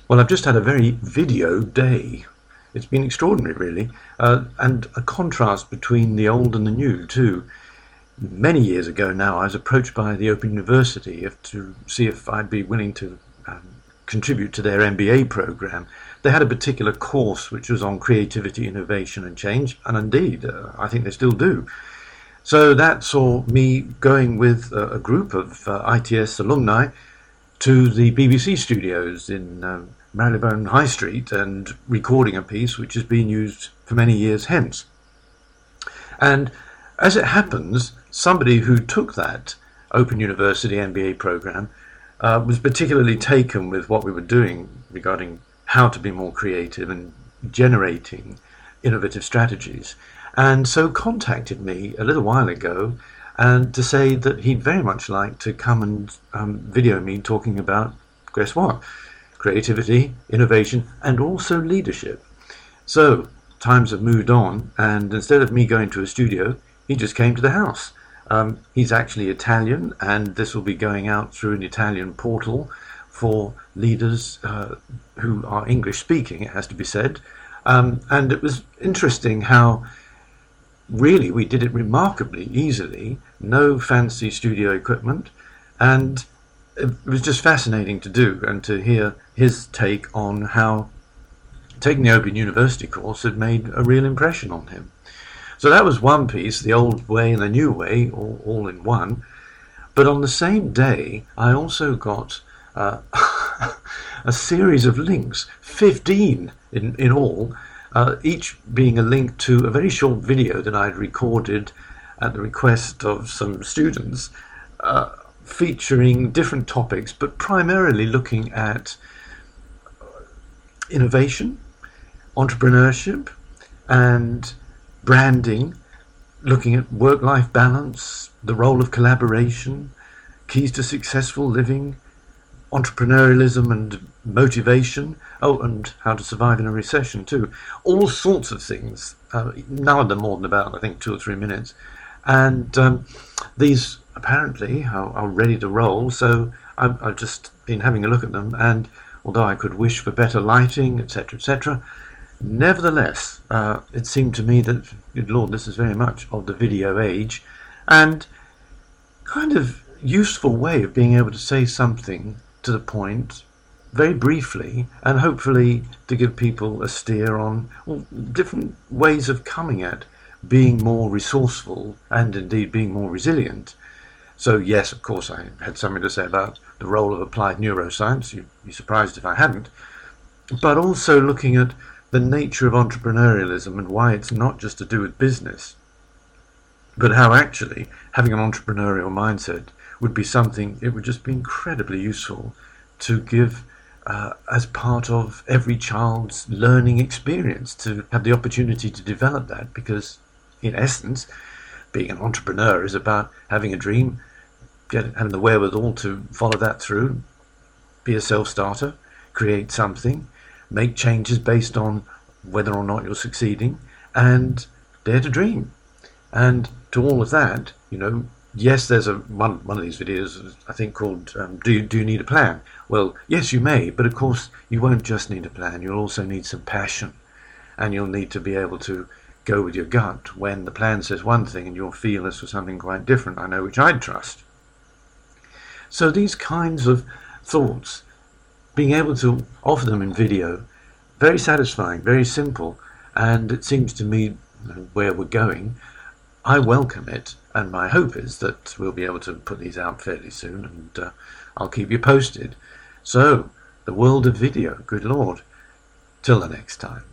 Well, I've just had a very video day. It's been extraordinary, really, and a contrast between the old and the new, too. Many years ago now, I was approached by the Open University to see if I'd be willing to contribute to their MBA program. They had a particular course which was on creativity, innovation and change, and indeed, I think they still do. So that saw me going with a group of ITS alumni to the BBC studios in Marylebone High Street and recording a piece which has been used for many years hence. And as it happens, somebody who took that Open University MBA program was particularly taken with what we were doing regarding how to be more creative and generating innovative strategies, and so contacted me a little while ago and to say that he'd very much like to come and video me talking about, guess what, creativity, innovation and also leadership. So times have moved on, and instead of me going to a studio, he just came to the house. He's actually Italian, and this will be going out through an Italian portal for leaders who are English speaking, it has to be said. And it was interesting how really we did it remarkably easily, no fancy studio equipment, and it was just fascinating to do and to hear his take on how taking the Open University course had made a real impression on him. So that was one piece, the old way and the new way, all in one. But on the same day, I also got a series of links, 15 in all, each being a link to a very short video that I'd recorded at the request of some students, featuring different topics, but primarily looking at innovation, entrepreneurship, and branding, looking at work-life balance, the role of collaboration, keys to successful living, entrepreneurialism and motivation, and how to survive in a recession too. All sorts of things, none of them more than about, I think, 2 or 3 minutes. And these apparently are ready to roll, so I've just been having a look at them, and although I could wish for better lighting, etc., nevertheless, it seemed to me that, good Lord, this is very much of the video age, and kind of useful way of being able to say something to the point very briefly, and hopefully to give people a steer on different ways of coming at being more resourceful and indeed being more resilient. So yes, of course, I had something to say about the role of applied neuroscience. You'd be surprised if I hadn't. But also looking at the nature of entrepreneurialism and why it's not just to do with business, but how actually having an entrepreneurial mindset would be something, it would just be incredibly useful to give as part of every child's learning experience, to have the opportunity to develop that, because in essence, being an entrepreneur is about having a dream, having the wherewithal to follow that through, be a self-starter, create something, make changes based on whether or not you're succeeding, and dare to dream. And to all of that, yes, there's one of these videos, I think, called do you need a plan? Well, yes, you may, but of course you won't just need a plan. You'll also need some passion, and you'll need to be able to go with your gut when the plan says one thing and you'll feel this for something quite different, I know, which I'd trust. So these kinds of thoughts, being able to offer them in video, very satisfying, very simple, and it seems to me where we're going, I welcome it, and my hope is that we'll be able to put these out fairly soon, and I'll keep you posted. So, the world of video, good Lord. Till the next time.